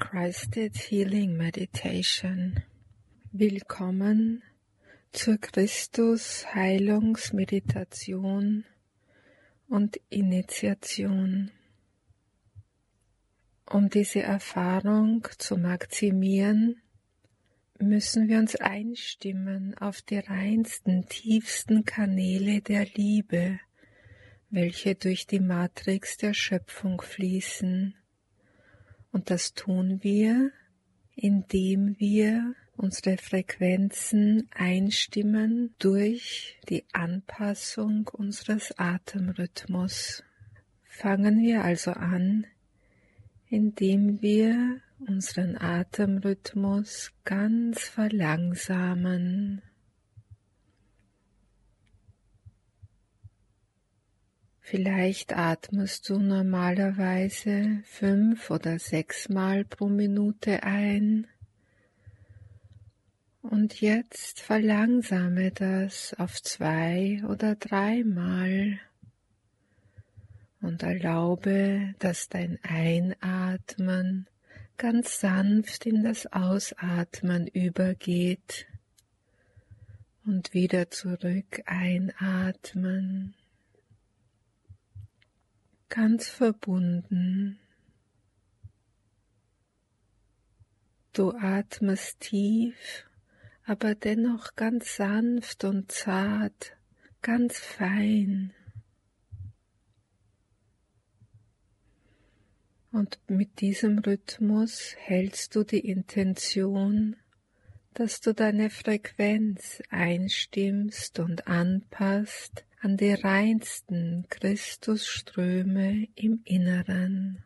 Christed Healing Meditation. Willkommen zur Christus Heilungsmeditation und Initiation. Um diese Erfahrung zu maximieren, müssen wir uns einstimmen auf die reinsten, tiefsten Kanäle der Liebe, welche durch die Matrix der Schöpfung fließen. Und das tun wir, indem wir unsere Frequenzen einstimmen durch die Anpassung unseres Atemrhythmus. Fangen wir also an, indem wir unseren Atemrhythmus ganz verlangsamen. Vielleicht atmest du normalerweise 5 oder 6 Mal pro Minute ein und jetzt verlangsame das auf 2 oder 3 Mal und erlaube, dass dein Einatmen ganz sanft in das Ausatmen übergeht und wieder zurück einatmen. Ganz verbunden. Du atmest tief, aber dennoch ganz sanft und zart, ganz fein. Und mit diesem Rhythmus hältst du die Intention, dass du deine Frequenz einstimmst und anpasst an die reinsten Christusströme im Inneren.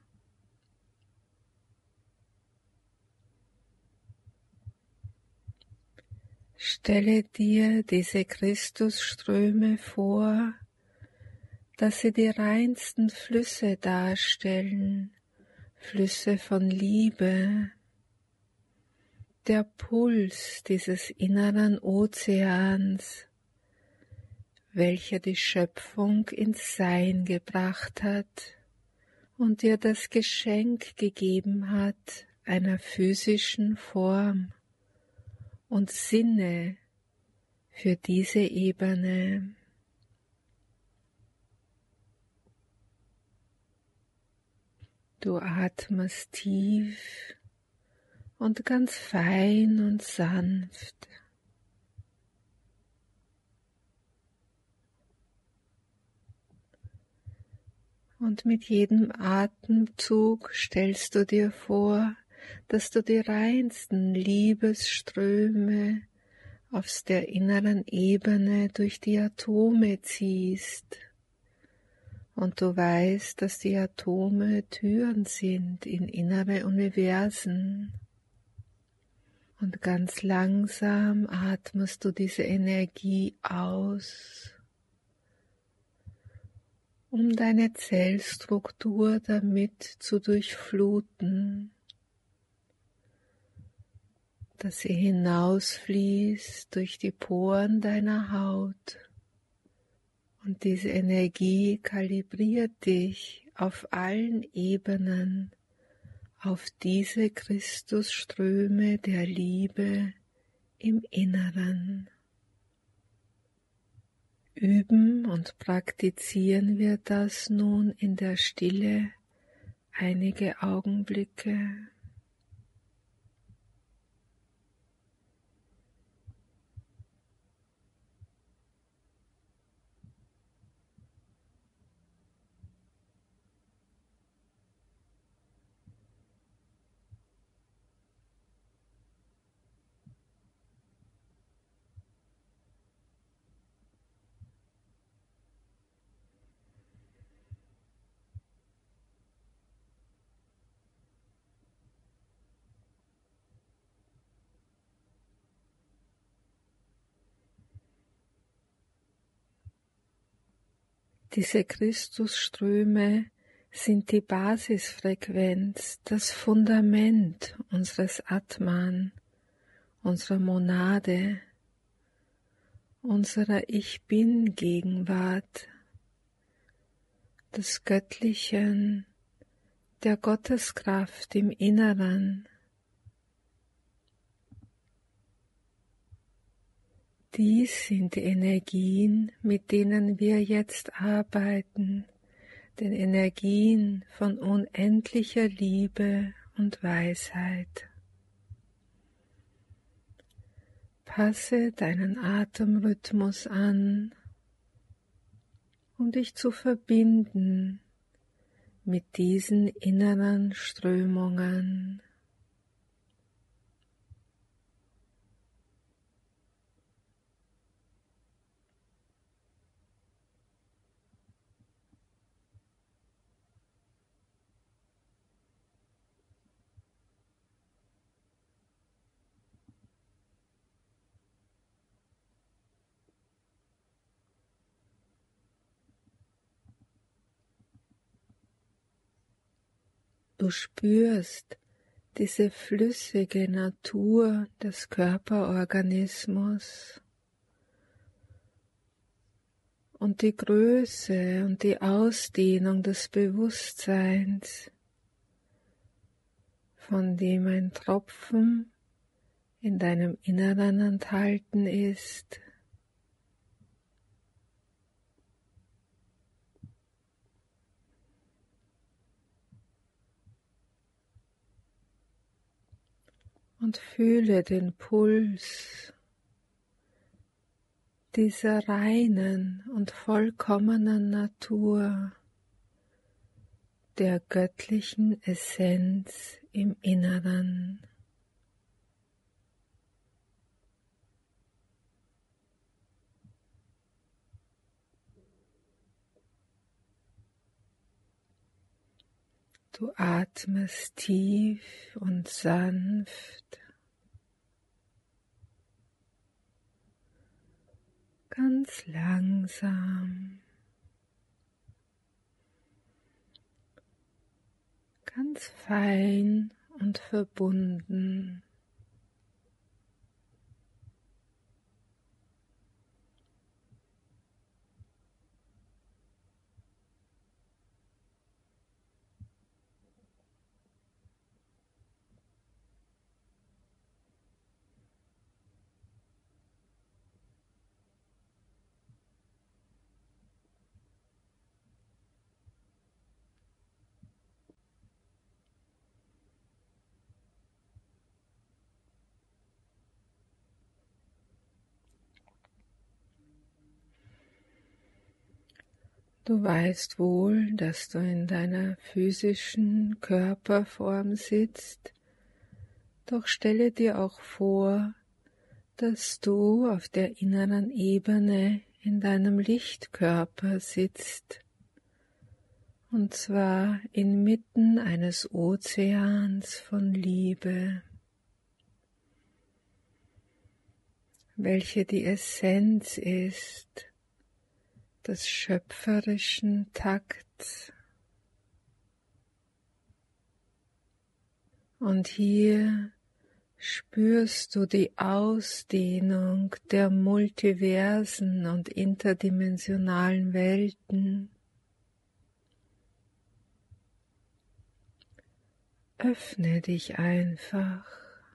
Stelle dir diese Christusströme vor, dass sie die reinsten Flüsse darstellen, Flüsse von Liebe, der Puls dieses inneren Ozeans, welcher die Schöpfung ins Sein gebracht hat und dir das Geschenk gegeben hat einer physischen Form und Sinne für diese Ebene. Du atmest tief und ganz fein und sanft. Und mit jedem Atemzug stellst du dir vor, dass du die reinsten Liebesströme aus der inneren Ebene durch die Atome ziehst. Und du weißt, dass die Atome Türen sind in innere Universen. Und ganz langsam atmest du diese Energie aus, um deine Zellstruktur damit zu durchfluten, dass sie hinausfließt durch die Poren deiner Haut. Und diese Energie kalibriert dich auf allen Ebenen auf diese Christusströme der Liebe im Inneren. Üben und praktizieren wir das nun in der Stille einige Augenblicke. Diese Christusströme sind die Basisfrequenz, das Fundament unseres Atman, unserer Monade, unserer Ich-Bin-Gegenwart, des Göttlichen, der Gotteskraft im Inneren, Dies sind die Energien, mit denen wir jetzt arbeiten, den Energien von unendlicher Liebe und Weisheit. Passe deinen Atemrhythmus an, um dich zu verbinden mit diesen inneren Strömungen. Du spürst diese flüssige Natur des Körperorganismus und die Größe und die Ausdehnung des Bewusstseins, von dem ein Tropfen in deinem Inneren enthalten ist. Und fühle den Puls dieser reinen und vollkommenen Natur, der göttlichen Essenz im Inneren. Du atmest tief und sanft, ganz langsam, ganz fein und verbunden. Du weißt wohl, dass du in deiner physischen Körperform sitzt, doch stelle dir auch vor, dass du auf der inneren Ebene in deinem Lichtkörper sitzt, und zwar inmitten eines Ozeans von Liebe, welche die Essenz ist des schöpferischen Takts. Und hier spürst du die Ausdehnung der multiversen und interdimensionalen Welten. Öffne dich einfach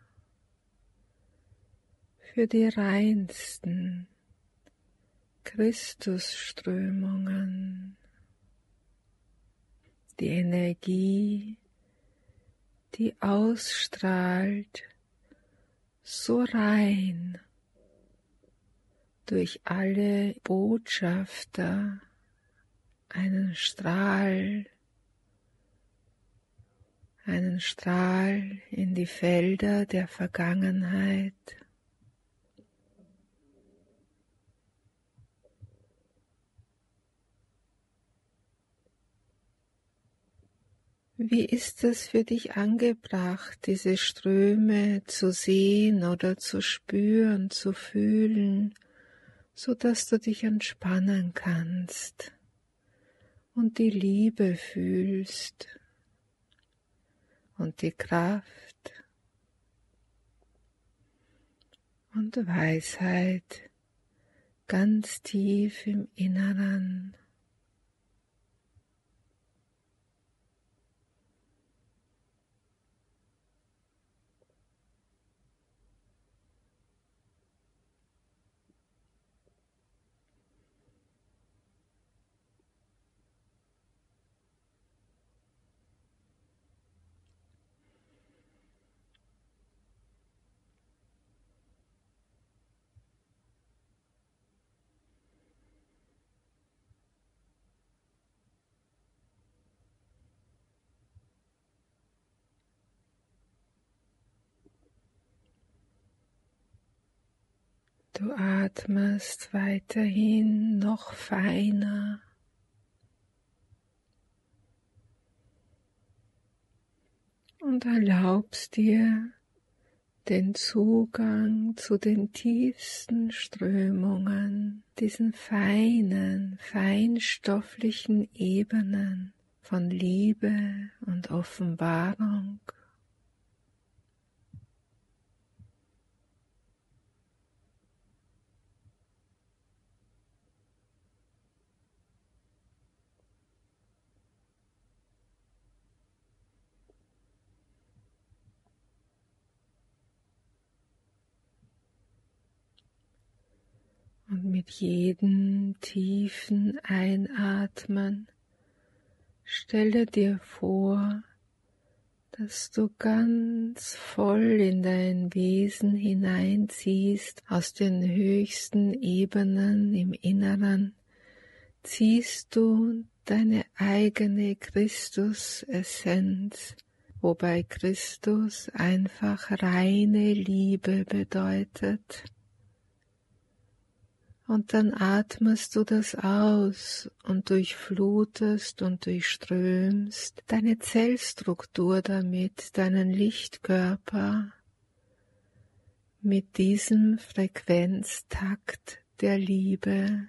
für die reinsten Christusströmungen, die Energie, die ausstrahlt, so rein durch alle Botschafter, einen Strahl in die Felder der Vergangenheit. Wie ist es für dich angebracht, diese Ströme zu sehen oder zu spüren, zu fühlen, so dass du dich entspannen kannst und die Liebe fühlst und die Kraft und Weisheit ganz tief im Inneren. Du atmest weiterhin noch feiner und erlaubst dir den Zugang zu den tiefsten Strömungen, diesen feinen, feinstofflichen Ebenen von Liebe und Offenbarung. Und mit jedem tiefen Einatmen stelle dir vor, dass du ganz voll in dein Wesen hineinziehst, aus den höchsten Ebenen im Inneren, ziehst du deine eigene Christus-Essenz, wobei Christus einfach reine Liebe bedeutet. Und dann atmest du das aus und durchflutest und durchströmst deine Zellstruktur damit, deinen Lichtkörper mit diesem Frequenztakt der Liebe.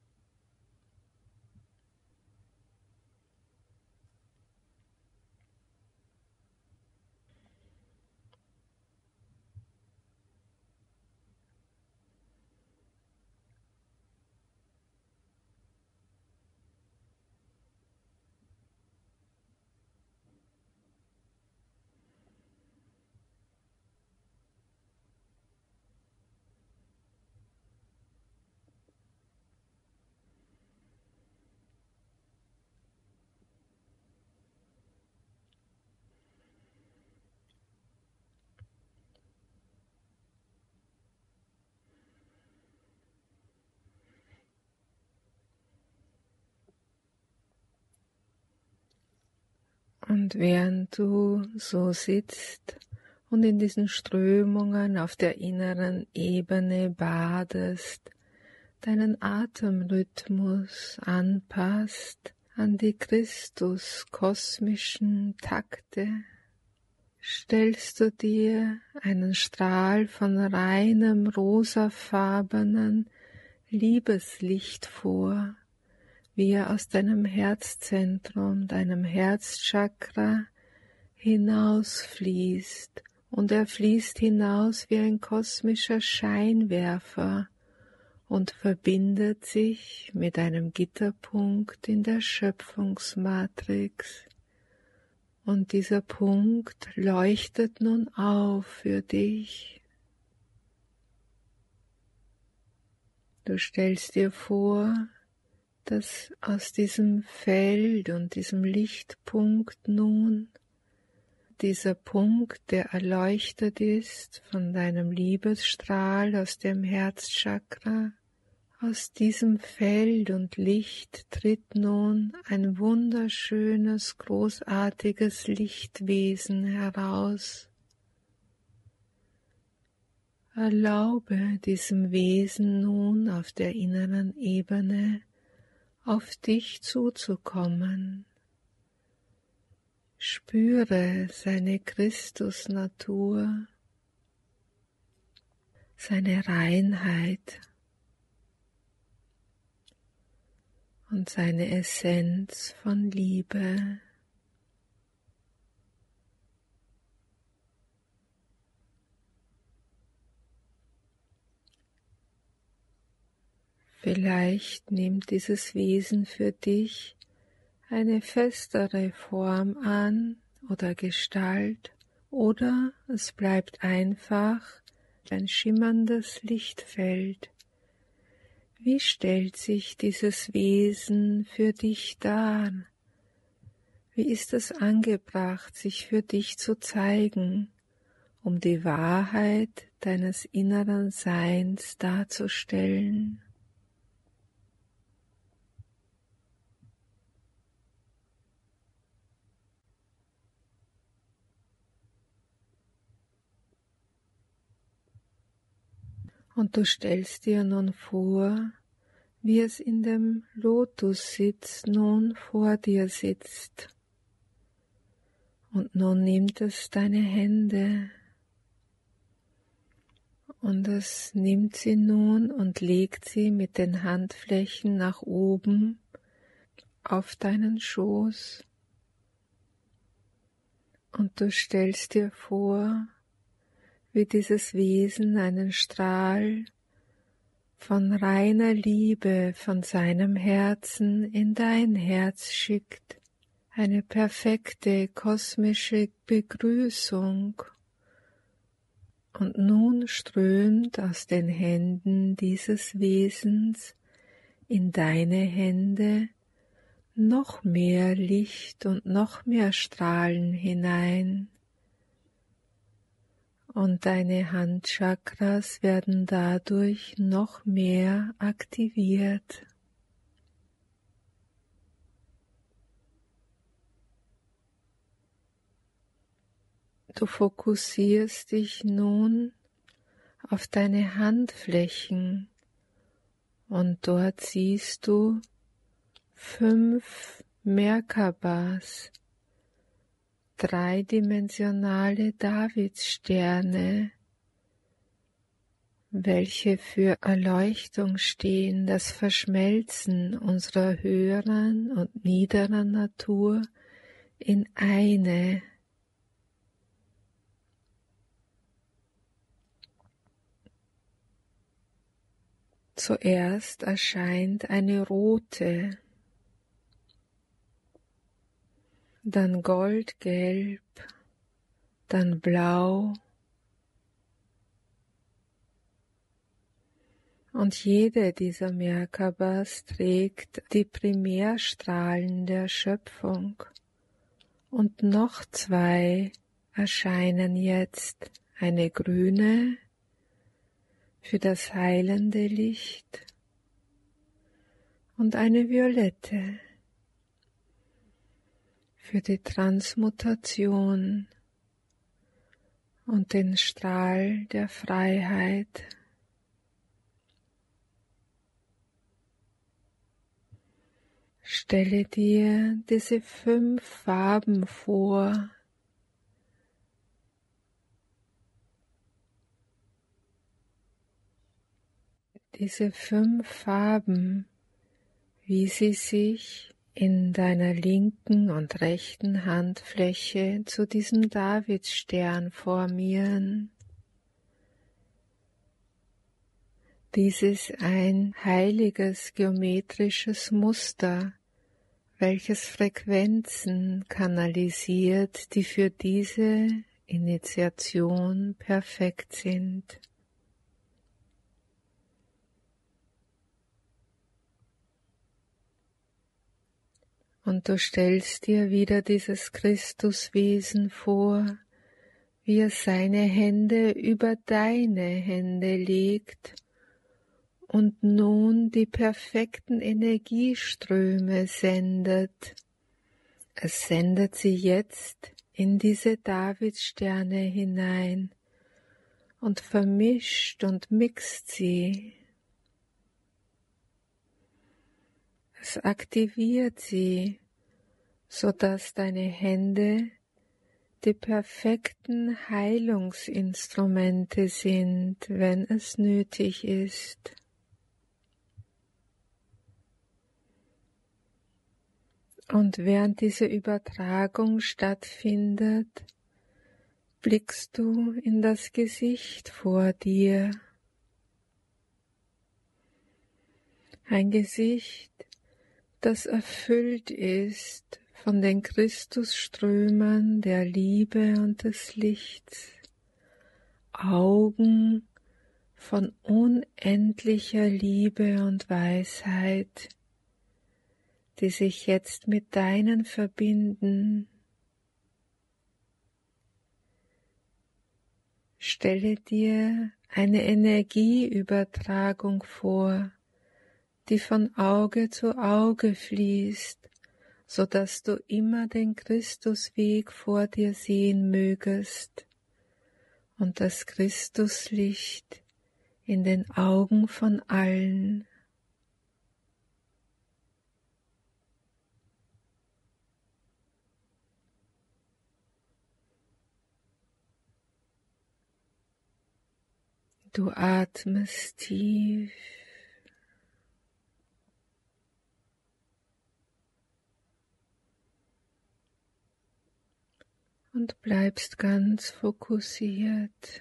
Und während du so sitzt und in diesen Strömungen auf der inneren Ebene badest, deinen Atemrhythmus anpasst an die Christus-kosmischen Takte, stellst du dir einen Strahl von reinem rosafarbenen Liebeslicht vor, wie er aus deinem Herzzentrum, deinem Herzchakra hinausfließt, und er fließt hinaus wie ein kosmischer Scheinwerfer und verbindet sich mit einem Gitterpunkt in der Schöpfungsmatrix. Und dieser Punkt leuchtet nun auf für dich. Du stellst dir vor, dass aus diesem Feld und diesem Lichtpunkt nun dieser Punkt, der erleuchtet ist von deinem Liebesstrahl aus dem Herzchakra, aus diesem Feld und Licht tritt nun ein wunderschönes, großartiges Lichtwesen heraus. Erlaube diesem Wesen nun auf der inneren Ebene auf dich zuzukommen. Spüre seine Christusnatur, seine Reinheit und seine Essenz von Liebe. Vielleicht nimmt dieses Wesen für dich eine festere Form an oder Gestalt, oder es bleibt einfach ein schimmerndes Lichtfeld. Wie stellt sich dieses Wesen für dich dar? Wie ist es angebracht, sich für dich zu zeigen, um die Wahrheit deines inneren Seins darzustellen? Und du stellst dir nun vor, wie es in dem Lotussitz nun vor dir sitzt. Und nun nimmt es deine Hände und es nimmt sie nun und legt sie mit den Handflächen nach oben auf deinen Schoß. Und du stellst dir vor, wie dieses Wesen einen Strahl von reiner Liebe von seinem Herzen in dein Herz schickt, eine perfekte kosmische Begrüßung. Und nun strömt aus den Händen dieses Wesens in deine Hände noch mehr Licht und noch mehr Strahlen hinein. Und deine Handchakras werden dadurch noch mehr aktiviert. Du fokussierst dich nun auf deine Handflächen und dort siehst du 5 Merkabas, dreidimensionale Davidssterne, welche für Erleuchtung stehen, das Verschmelzen unserer höheren und niederen Natur in eine. Zuerst erscheint eine rote, dann goldgelb, dann blau und jede dieser Merkabas trägt die Primärstrahlen der Schöpfung und noch 2 erscheinen jetzt, eine grüne für das heilende Licht und eine violette für die Transmutation und den Strahl der Freiheit. Stelle dir diese 5 Farben vor, diese 5 Farben, wie sie sich in deiner linken und rechten Handfläche zu diesem Davidsstern formieren. Dies ist ein heiliges geometrisches Muster, welches Frequenzen kanalisiert, die für diese Initiation perfekt sind. Und du stellst dir wieder dieses Christuswesen vor, wie es seine Hände über deine Hände legt und nun die perfekten Energieströme sendet. Es sendet sie jetzt in diese Davidssterne hinein und vermischt und mixt sie. Es aktiviert sie, sodass deine Hände die perfekten Heilungsinstrumente sind, wenn es nötig ist. Und während diese Übertragung stattfindet, blickst du in das Gesicht vor dir. Ein Gesicht, das erfüllt ist von den Christusströmen der Liebe und des Lichts, Augen von unendlicher Liebe und Weisheit, die sich jetzt mit deinen verbinden. Stelle dir eine Energieübertragung vor, die von Auge zu Auge fließt, so dass du immer den Christusweg vor dir sehen mögest und das Christuslicht in den Augen von allen. Du atmest tief und bleibst ganz fokussiert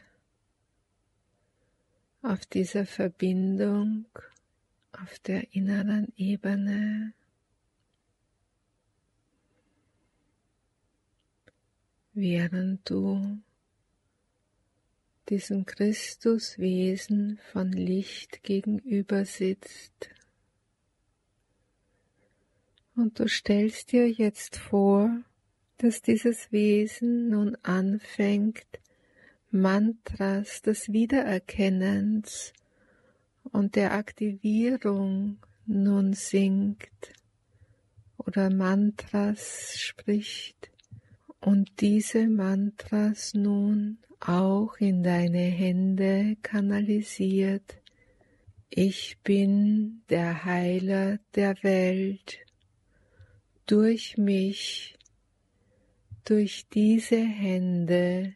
auf diese Verbindung auf der inneren Ebene. Während du diesem Christuswesen von Licht gegenüber sitzt. Und du stellst dir jetzt vor, dass dieses Wesen nun anfängt, Mantras des Wiedererkennens und der Aktivierung nun singt oder Mantras spricht und diese Mantras nun auch in deine Hände kanalisiert. Ich bin der Heiler der Welt. Durch mich, durch diese Hände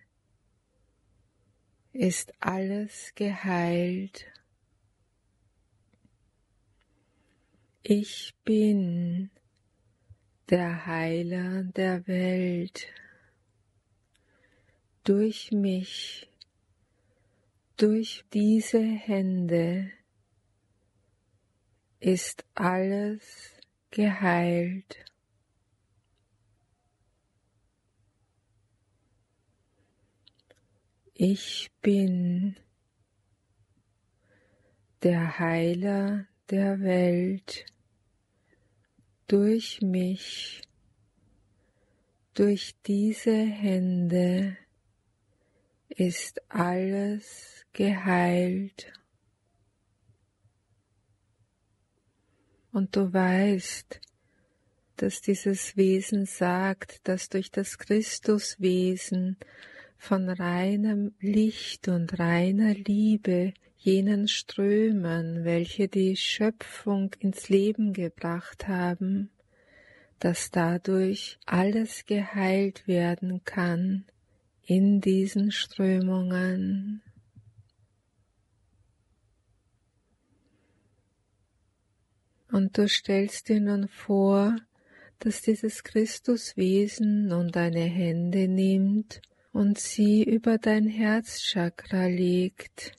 ist alles geheilt. Ich bin der Heiler der Welt. Durch mich, durch diese Hände ist alles geheilt. Ich bin der Heiler der Welt. Durch mich, durch diese Hände ist alles geheilt. Und du weißt, dass dieses Wesen sagt, dass durch das Christuswesen von reinem Licht und reiner Liebe, jenen Strömen, welche die Schöpfung ins Leben gebracht haben, dass dadurch alles geheilt werden kann in diesen Strömungen. Und du stellst dir nun vor, dass dieses Christuswesen nun deine Hände nimmt und sie über dein Herzchakra legt.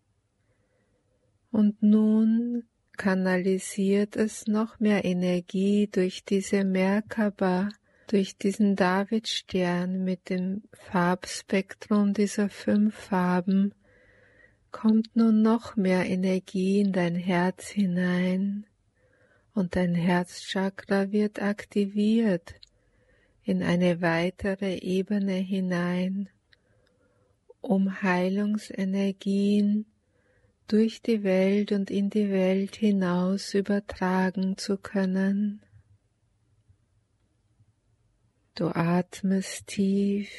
Und nun kanalisiert es noch mehr Energie durch diese Merkaba, durch diesen Davidstern mit dem Farbspektrum dieser 5 Farben, kommt nun noch mehr Energie in dein Herz hinein und dein Herzchakra wird aktiviert in eine weitere Ebene hinein, um Heilungsenergien durch die Welt und in die Welt hinaus übertragen zu können. Du atmest tief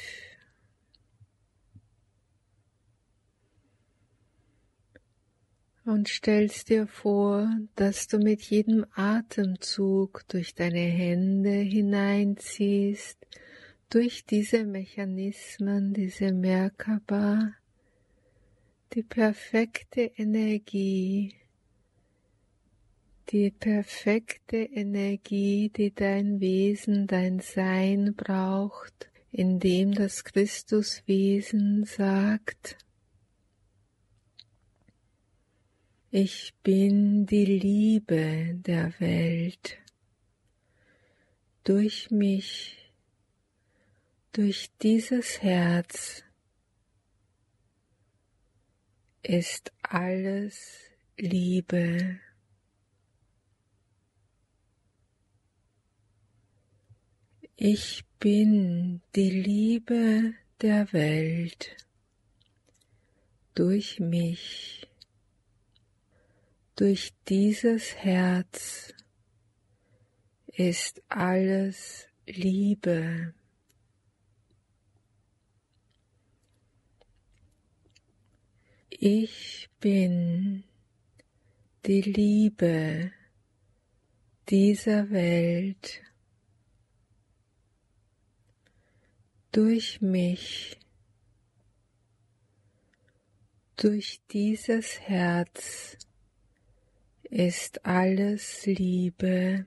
und stellst dir vor, dass du mit jedem Atemzug durch deine Hände hineinziehst, durch diese Mechanismen, diese Merkaba, die perfekte Energie, die dein Wesen, dein Sein braucht, indem das Christuswesen sagt, ich bin die Liebe der Welt. Durch mich, durch dieses Herz ist alles Liebe. Ich bin die Liebe der Welt. Durch mich, durch dieses Herz ist alles Liebe. Ich bin die Liebe dieser Welt. Durch mich, durch dieses Herz ist alles Liebe.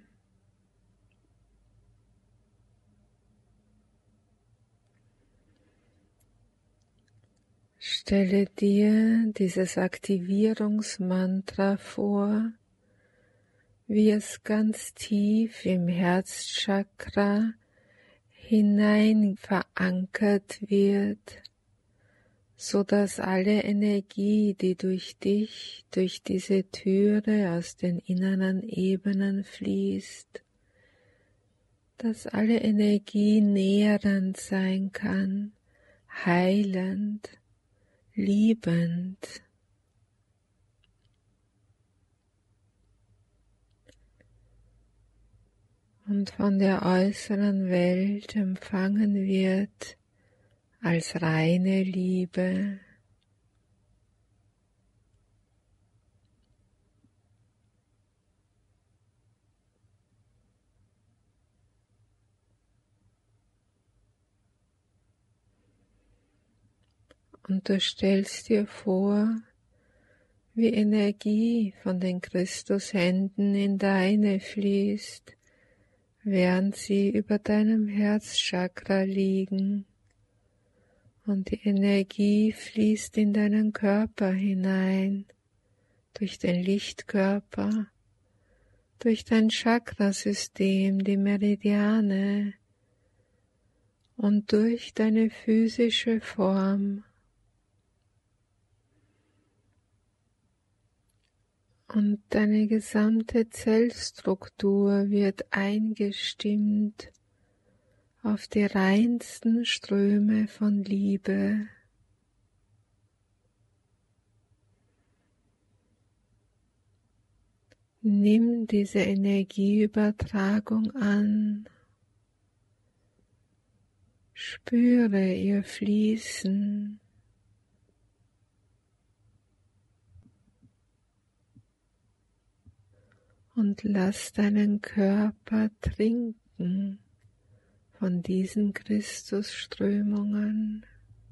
Stelle dir dieses Aktivierungsmantra vor, wie es ganz tief im Herzchakra hinein verankert wird, so dass alle Energie, die durch dich, durch diese Türe aus den inneren Ebenen fließt, dass alle Energie nährend sein kann, heilend, liebend. Und von der äußeren Welt empfangen wird als reine Liebe. Und du stellst dir vor, wie Energie von den Christushänden in deine fließt, während sie über deinem Herzchakra liegen. Und die Energie fließt in deinen Körper hinein, durch den Lichtkörper, durch dein Chakrasystem, die Meridiane und durch deine physische Form. Und deine gesamte Zellstruktur wird eingestimmt auf die reinsten Ströme von Liebe. Nimm diese Energieübertragung an, spüre ihr Fließen. Und lass deinen Körper trinken von diesen Christusströmungen.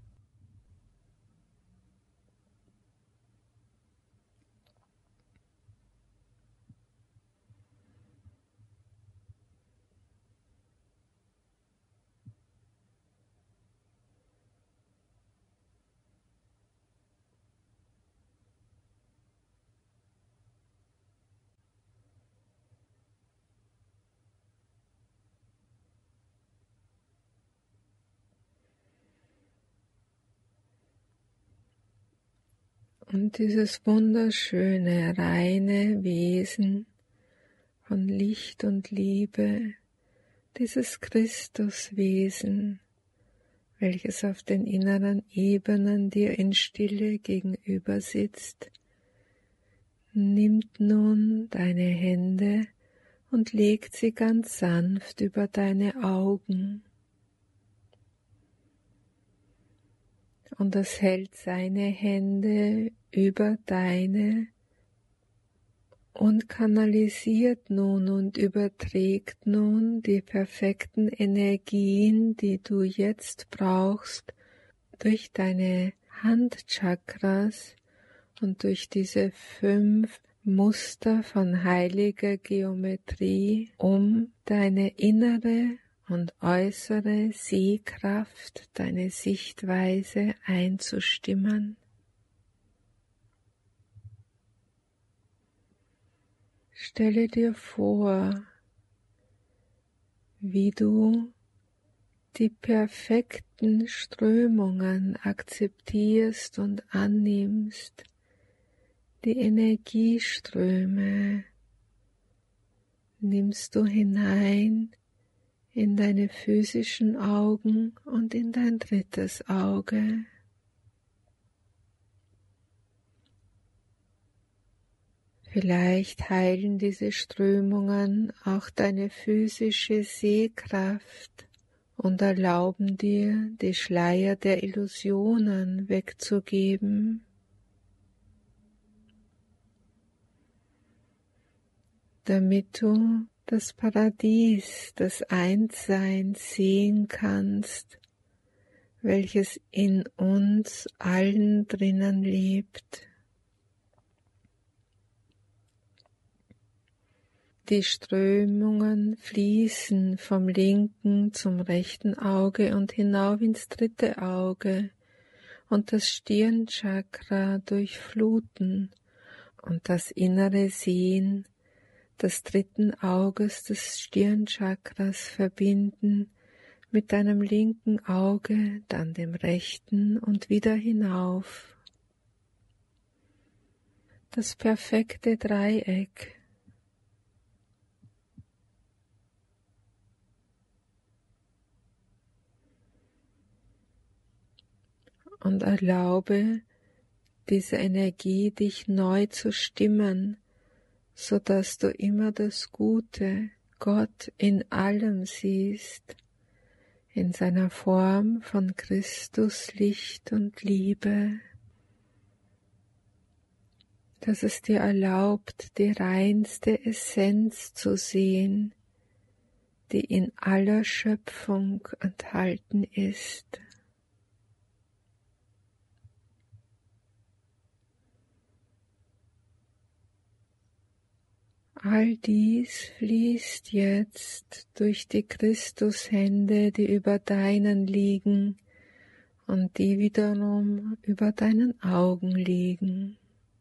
Und dieses wunderschöne, reine Wesen von Licht und Liebe, dieses Christuswesen, welches auf den inneren Ebenen dir in Stille gegenüber sitzt, nimmt nun deine Hände und legt sie ganz sanft über deine Augen. Und es hält seine Hände über deine und kanalisiert nun und überträgt nun die perfekten Energien, die du jetzt brauchst, durch deine Handchakras und durch diese 5 Muster von heiliger Geometrie, um deine innere und äußere Sehkraft, deine Sichtweise einzustimmen. Stelle dir vor, wie du die perfekten Strömungen akzeptierst und annimmst, die Energieströme nimmst du hinein in deine physischen Augen und in dein drittes Auge. Vielleicht heilen diese Strömungen auch deine physische Sehkraft und erlauben dir, die Schleier der Illusionen wegzugeben. damit du das Paradies, das Einssein sehen kannst, welches in uns allen drinnen lebt. Die Strömungen fließen vom linken zum rechten Auge und hinauf ins dritte Auge und das Stirnchakra durchfluten und das innere Sehen des dritten Auges des Stirnchakras verbinden mit deinem linken Auge, dann dem rechten und wieder hinauf. Das perfekte Dreieck. Und erlaube diese Energie, dich neu zu stimmen, so dass du immer das Gute, Gott in allem siehst, in seiner Form von Christus, Licht und Liebe, dass es dir erlaubt, die reinste Essenz zu sehen, die in aller Schöpfung enthalten ist. All dies fließt jetzt durch die Christushände, die über deinen liegen und die wiederum über deinen Augen liegen.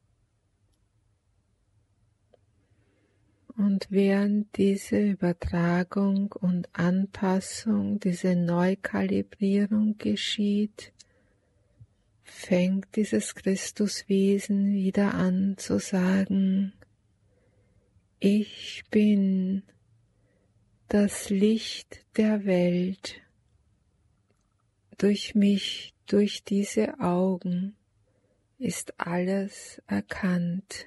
Und während diese Übertragung und Anpassung, diese Neukalibrierung geschieht, fängt dieses Christuswesen wieder an zu sagen: Ich bin das Licht der Welt. Durch mich, durch diese Augen ist alles erkannt.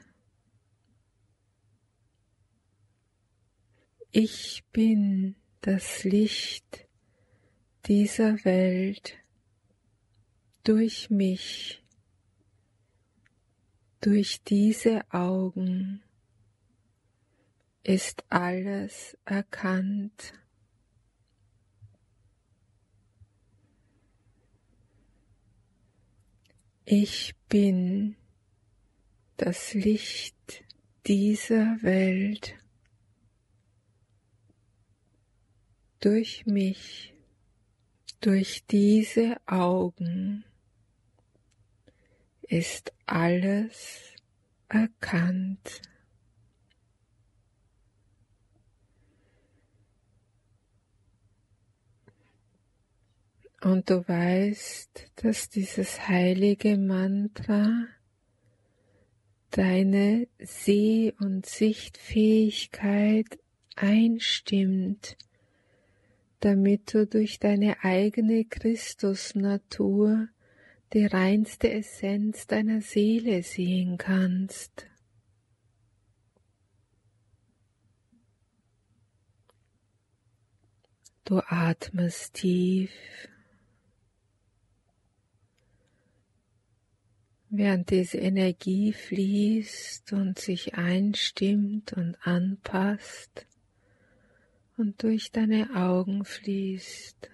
Ich bin das Licht dieser Welt. Durch mich, durch diese Augen ist alles erkannt. Ich bin das Licht dieser Welt. Durch mich, durch diese Augen ist alles erkannt. Und du weißt, dass dieses heilige Mantra deine Seh- und Sichtfähigkeit einstimmt, damit du durch deine eigene Christusnatur die reinste Essenz deiner Seele sehen kannst. Du atmest tief, während diese Energie fließt und sich einstimmt und anpasst und durch deine Augen fließt.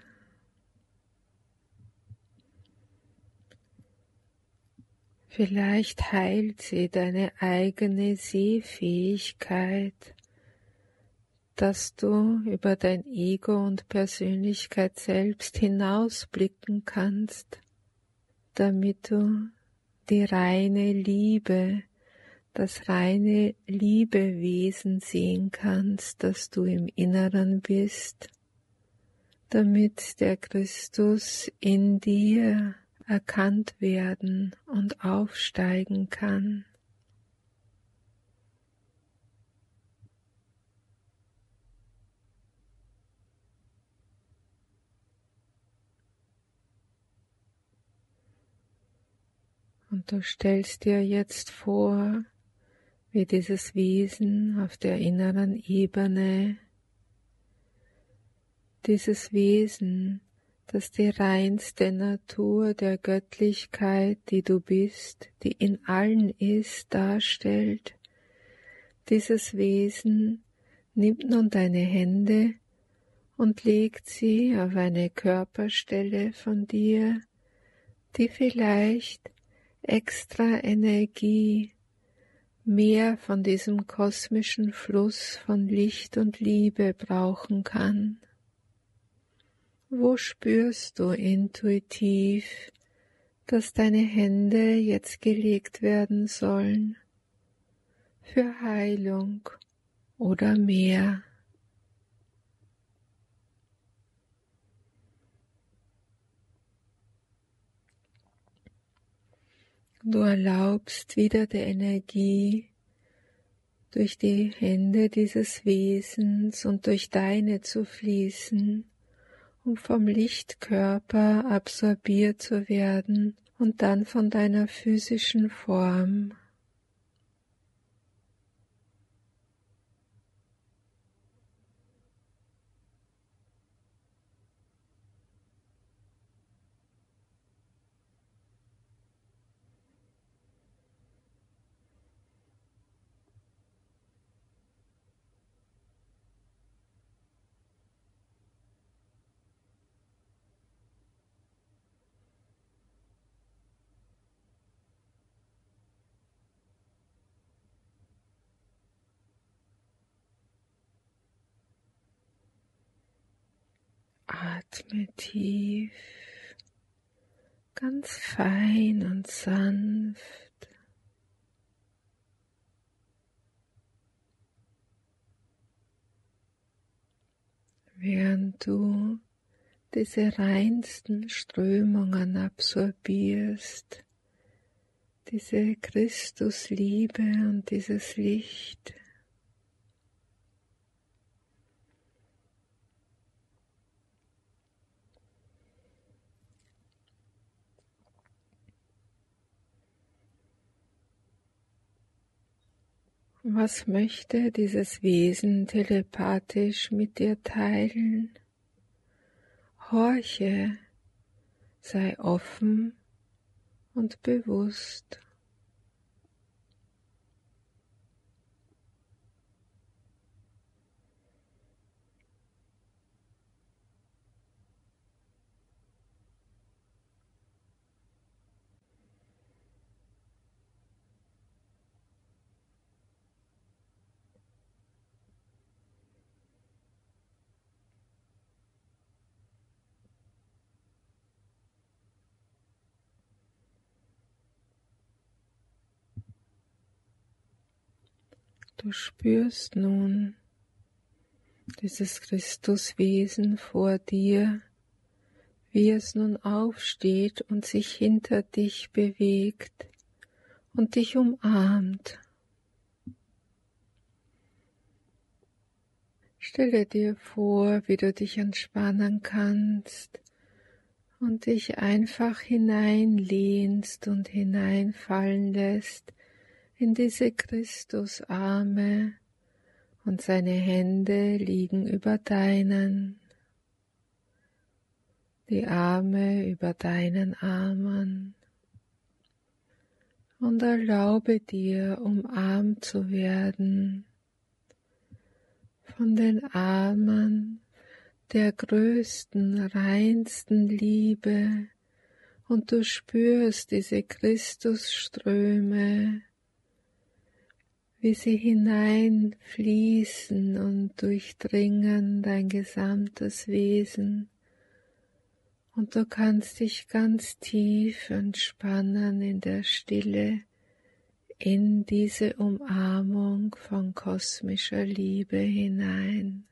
Vielleicht heilt sie deine eigene Sehfähigkeit, dass du über dein Ego und Persönlichkeit selbst hinausblicken kannst, damit du die reine Liebe, das reine Liebewesen sehen kannst, das du im Inneren bist, damit der Christus in dir erkannt werden und aufsteigen kann. Und du stellst dir jetzt vor, wie dieses Wesen auf der inneren Ebene, dieses Wesen, das die reinste Natur der Göttlichkeit, die du bist, die in allen ist, darstellt, Dieses Wesen nimmt nun deine Hände und legt sie auf eine Körperstelle von dir, die vielleicht extra Energie, mehr von diesem kosmischen Fluss von Licht und Liebe brauchen kann. Wo spürst du intuitiv, dass deine Hände jetzt gelegt werden sollen für Heilung oder mehr? Du erlaubst wieder der Energie durch die Hände dieses Wesens und durch deine zu fließen, um vom Lichtkörper absorbiert zu werden und dann von deiner physischen Form. Atme tief, ganz fein und sanft. Während du diese reinsten Strömungen absorbierst, diese Christusliebe und dieses Licht. Was möchte dieses Wesen telepathisch mit dir teilen? Horche, sei offen und bewusst. Du spürst nun dieses Christuswesen vor dir, wie es nun aufsteht und sich hinter dich bewegt und dich umarmt. Stelle dir vor, wie du dich entspannen kannst und dich einfach hineinlehnst und hineinfallen lässt in diese Christusarme und seine Hände liegen über deinen, die Arme über deinen Armen und erlaube dir, umarmt zu werden von den Armen der größten, reinsten Liebe und du spürst diese Christusströme, wie sie hineinfließen und durchdringen dein gesamtes Wesen. Und du kannst dich ganz tief entspannen in der Stille, in diese Umarmung von kosmischer Liebe hinein.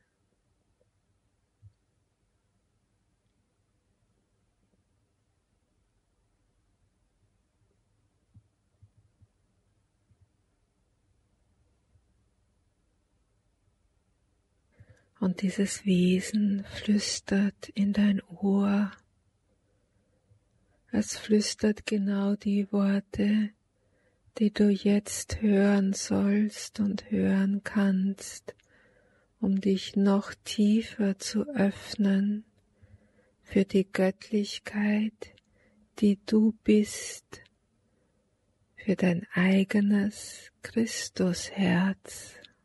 Und dieses Wesen flüstert in dein Ohr. Es flüstert genau die Worte, die du jetzt hören sollst und hören kannst, um dich noch tiefer zu öffnen für die Göttlichkeit, die du bist, für dein eigenes Christusherz.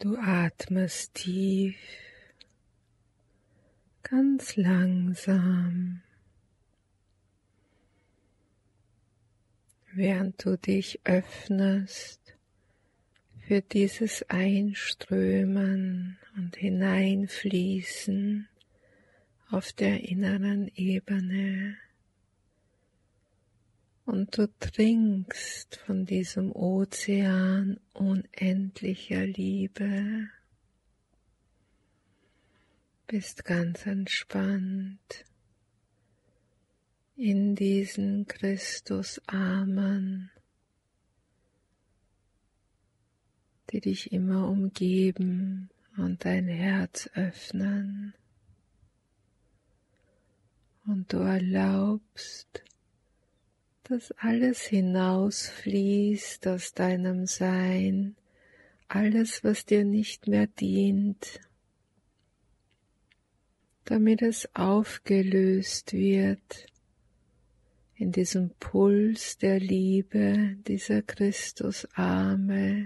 Du atmest tief, ganz langsam, während du dich öffnest für dieses Einströmen und Hineinfließen auf der inneren Ebene. Und du trinkst von diesem Ozean unendlicher Liebe, bist ganz entspannt in diesen Christusarmen, die dich immer umgeben und dein Herz öffnen. Und du erlaubst, dass alles hinausfließt aus deinem Sein, alles, was dir nicht mehr dient, damit es aufgelöst wird in diesem Puls der Liebe dieser Christusarme.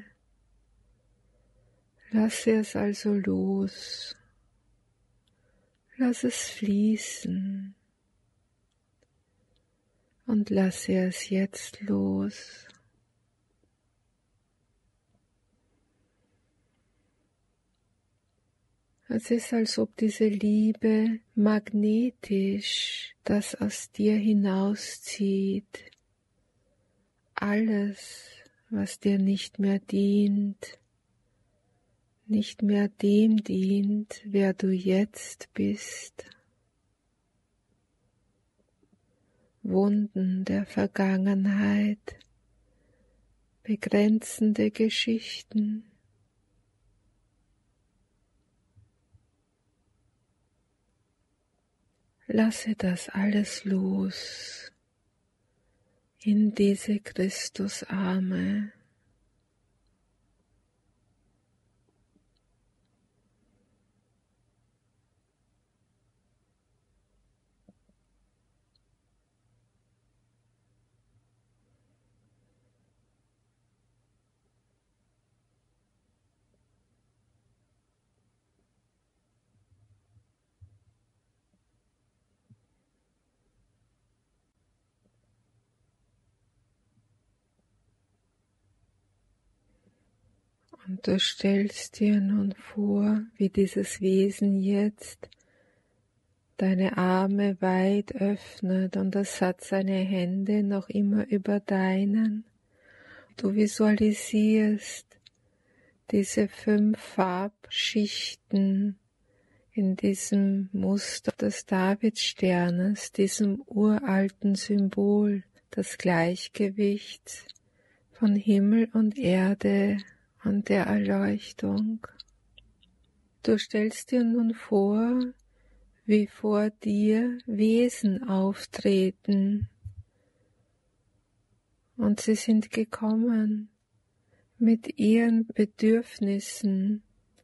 Lasse es also los, lass es fließen. Und lasse es jetzt los. Es ist, als ob diese Liebe magnetisch das aus dir hinauszieht. Alles, was dir nicht mehr dient, nicht mehr dem dient, wer du jetzt bist. Wunden der Vergangenheit, begrenzende Geschichten. Lasse das alles los in diese Christusarme. Und du stellst dir nun vor, wie dieses Wesen jetzt deine Arme weit öffnet und es hat seine Hände noch immer über deinen. Du visualisierst diese 5 Farbschichten in diesem Muster des Davidsternes, diesem uralten Symbol des Gleichgewichts von Himmel und Erde und der Erleuchtung. Du stellst dir nun vor, wie vor dir Wesen auftreten, und sie sind gekommen mit ihren Bedürfnissen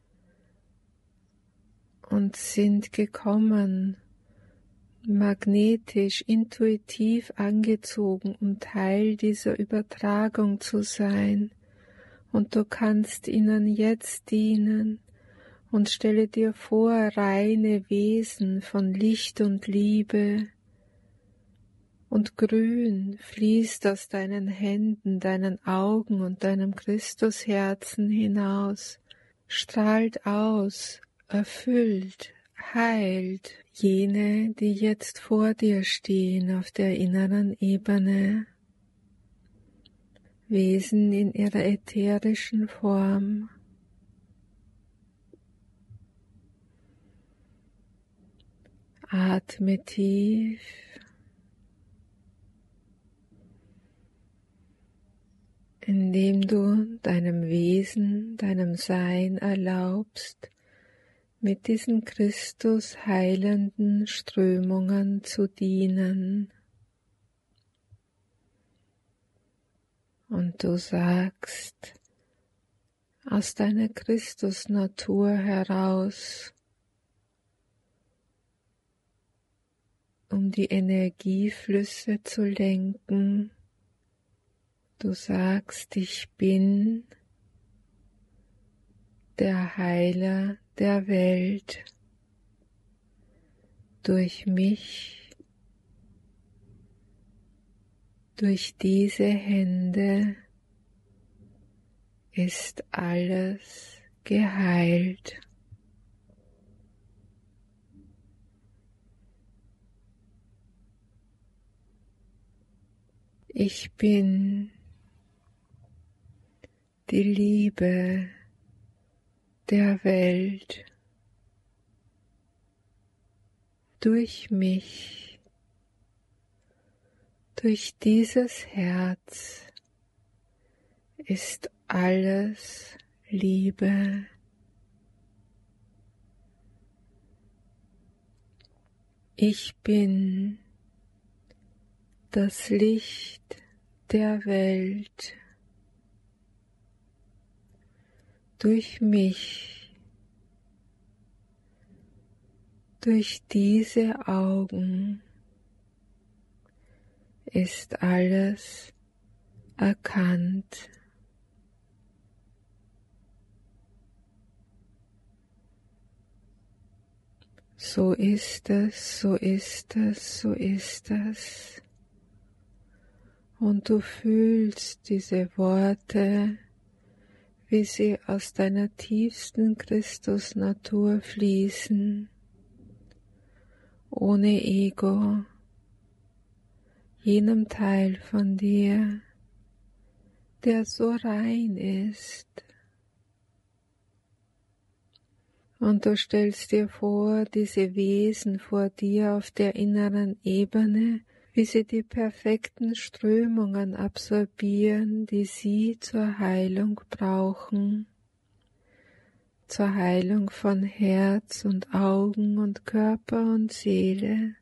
und sind gekommen magnetisch, intuitiv angezogen, um Teil dieser Übertragung zu sein. Und du kannst ihnen jetzt dienen und stelle dir vor, reine Wesen von Licht und Liebe, und Grün fließt aus deinen Händen, deinen Augen und deinem Christusherzen hinaus, strahlt aus, erfüllt, heilt jene, die jetzt vor dir stehen auf der inneren Ebene. Wesen in ihrer ätherischen Form. Atme tief. Indem du deinem Wesen, deinem Sein erlaubst, mit diesen Christus heilenden Strömungen zu dienen. Und du sagst aus deiner Christusnatur heraus, um die Energieflüsse zu lenken. Du sagst, ich bin der Heiler der Welt. Durch mich, durch diese Hände ist alles geheilt. Ich bin die Liebe der Welt. Durch mich, durch dieses Herz ist alles Liebe. Ich bin das Licht der Welt. Durch mich, durch diese Augen ist alles erkannt. So ist es, so ist es, so ist es. Und du fühlst diese Worte, wie sie aus deiner tiefsten Christusnatur fließen, ohne Ego, jenem Teil von dir, der so rein ist. Und du stellst dir vor, diese Wesen vor dir auf der inneren Ebene, wie sie die perfekten Strömungen absorbieren, die sie zur Heilung brauchen, zur Heilung von Herz und Augen und Körper und Seele.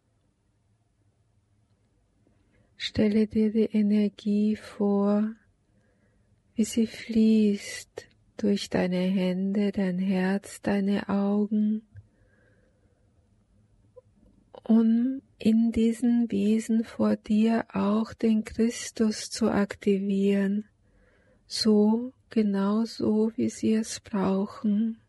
Stelle dir die Energie vor, wie sie fließt durch deine Hände, dein Herz, deine Augen, um in diesen Wesen vor dir auch den Christus zu aktivieren, genau so, wie sie es brauchen.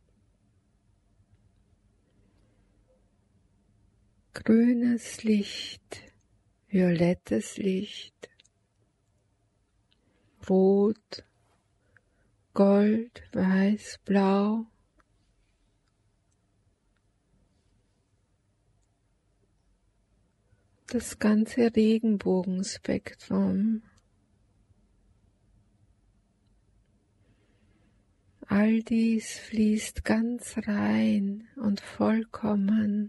Grünes Licht, violettes Licht, Rot, Gold, Weiß, Blau. Das ganze Regenbogenspektrum. All dies fließt ganz rein und vollkommen.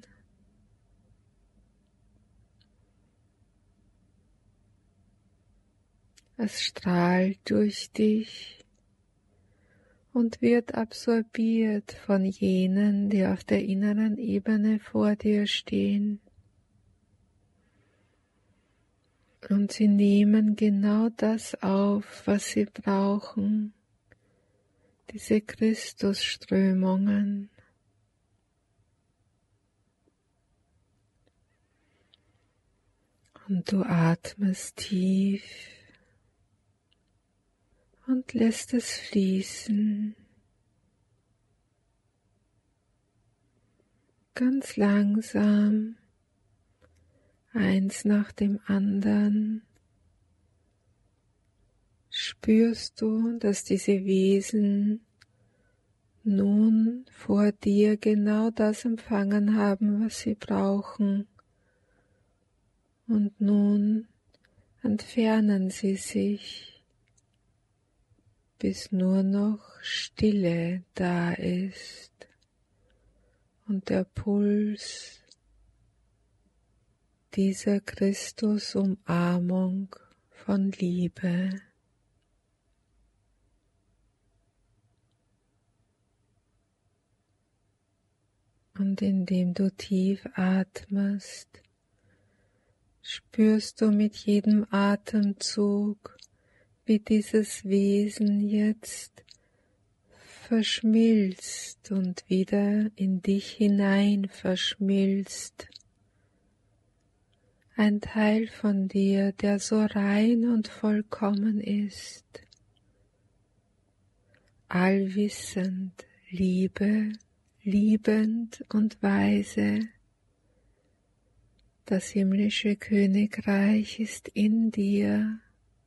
Es strahlt durch dich und wird absorbiert von jenen, die auf der inneren Ebene vor dir stehen. Und sie nehmen genau das auf, was sie brauchen, diese Christusströmungen. Und du atmest tief und lässt es fließen. Ganz langsam, eins nach dem anderen, spürst du, dass diese Wesen nun vor dir genau das empfangen haben, was sie brauchen. Und nun entfernen sie sich, bis nur noch Stille da ist und der Puls dieser Christus-Umarmung von Liebe. Und indem du tief atmest, spürst du mit jedem Atemzug, wie dieses Wesen jetzt verschmilzt und wieder in dich hinein verschmilzt. Ein Teil von dir, der so rein und vollkommen ist. allwissend, liebend und weise. Das himmlische Königreich ist in dir.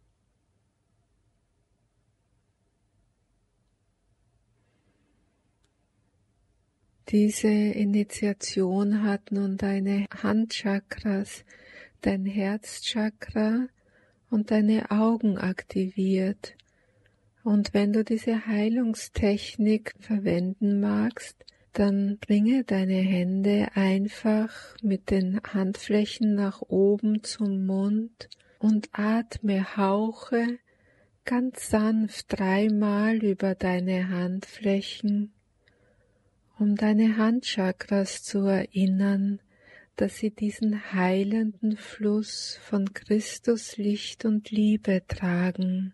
Diese Initiation hat nun deine Handchakras, dein Herzchakra und deine Augen aktiviert. Und wenn du diese Heilungstechnik verwenden magst, dann bringe deine Hände einfach mit den Handflächen nach oben zum Mund und atme, hauche ganz sanft 3-mal über deine Handflächen, um deine Handchakras zu erinnern, dass sie diesen heilenden Fluss von Christus Licht und Liebe tragen.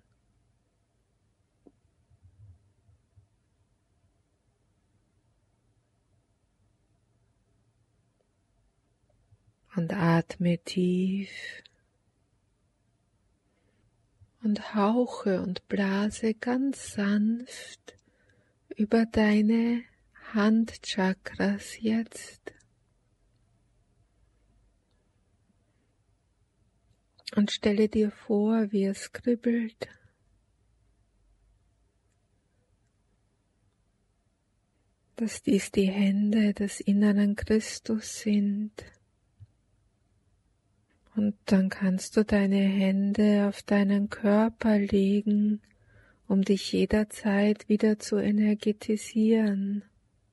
Und atme tief und hauche und blase ganz sanft über deine Handchakras jetzt. Und stelle dir vor, wie es kribbelt. Dass dies die Hände des inneren Christus sind. Und dann kannst du deine Hände auf deinen Körper legen, um dich jederzeit wieder zu energetisieren.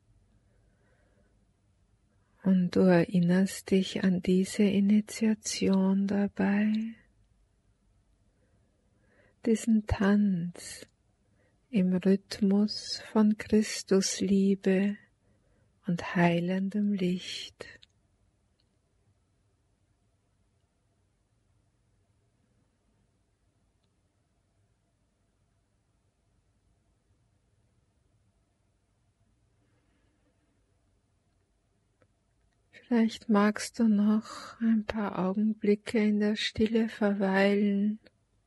Und du erinnerst dich an diese Initiation dabei, diesen Tanz im Rhythmus von Christusliebe und heilendem Licht. Vielleicht magst du noch ein paar Augenblicke in der Stille verweilen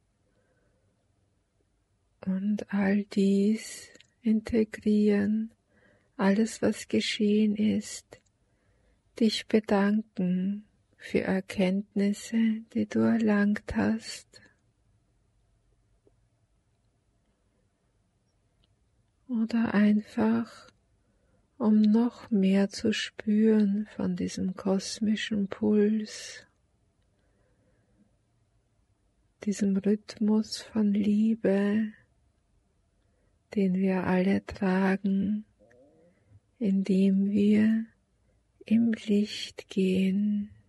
und all dies integrieren, alles was geschehen ist, dich bedanken für Erkenntnisse, die du erlangt hast. Oder einfach, um noch mehr zu spüren von diesem kosmischen Puls, diesem Rhythmus von Liebe, den wir alle tragen, indem wir im Licht gehen.